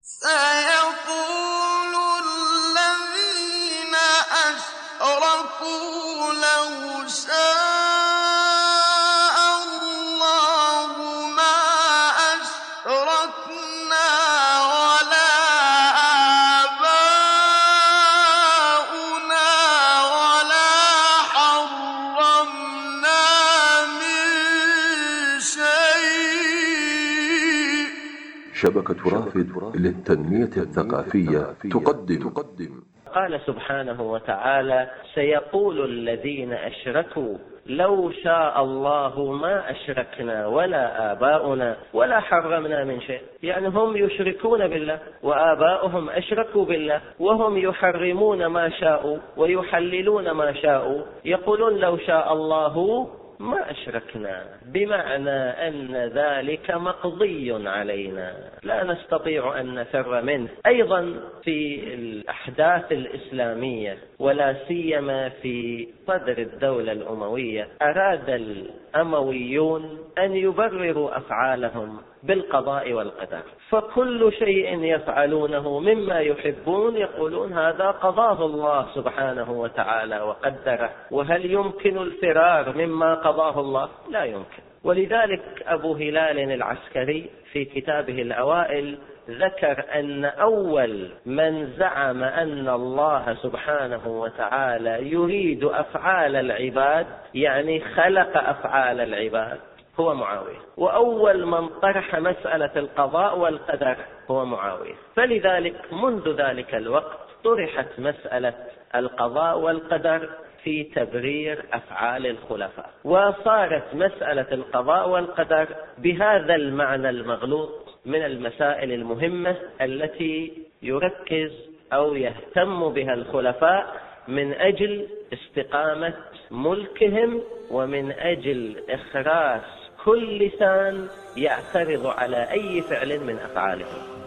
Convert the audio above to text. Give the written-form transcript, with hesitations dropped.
سيقول الذين أشركوا لو شاء الله ما أشركنا ولا آباؤنا ولا حرمنا من شيء. شبكة رافد للتنمية الثقافية تقدم. قال سبحانه وتعالى: سيقول الذين أشركوا لو شاء الله ما أشركنا ولا آباؤنا ولا حرمنا من شيء. يعني هم يشركون بالله وآباؤهم أشركوا بالله، وهم يحرمون ما شاءوا ويحللون ما شاءوا، يقولون لو شاء الله ما أشركنا، بمعنى أن ذلك مقضي علينا لا نستطيع أن نفر منه. أيضا في الأحداث الإسلامية ولا سيما في صدر الدولة الأموية أراد الأمويون أن يبرروا أفعالهم بالقضاء والقدر، فكل شيء يفعلونه مما يحبون يقولون هذا قضاه الله سبحانه وتعالى وقدره، وهل يمكن الفرار مما قضاه الله؟ لا يمكن. ولذلك أبو هلال العسكري في كتابه الأوائل ذكر أن أول من زعم أن الله سبحانه وتعالى يريد أفعال العباد، يعني خلق أفعال العباد، هو معاوية، وأول من طرح مسألة القضاء والقدر هو معاوية. فلذلك منذ ذلك الوقت طرحت مسألة القضاء والقدر في تبرير أفعال الخلفاء، وصارت مسألة القضاء والقدر بهذا المعنى المغلوط من المسائل المهمة التي يركز أو يهتم بها الخلفاء من أجل استقامة ملكهم ومن أجل إخراس كل لسان يعترض على أي فعل من أفعالهم.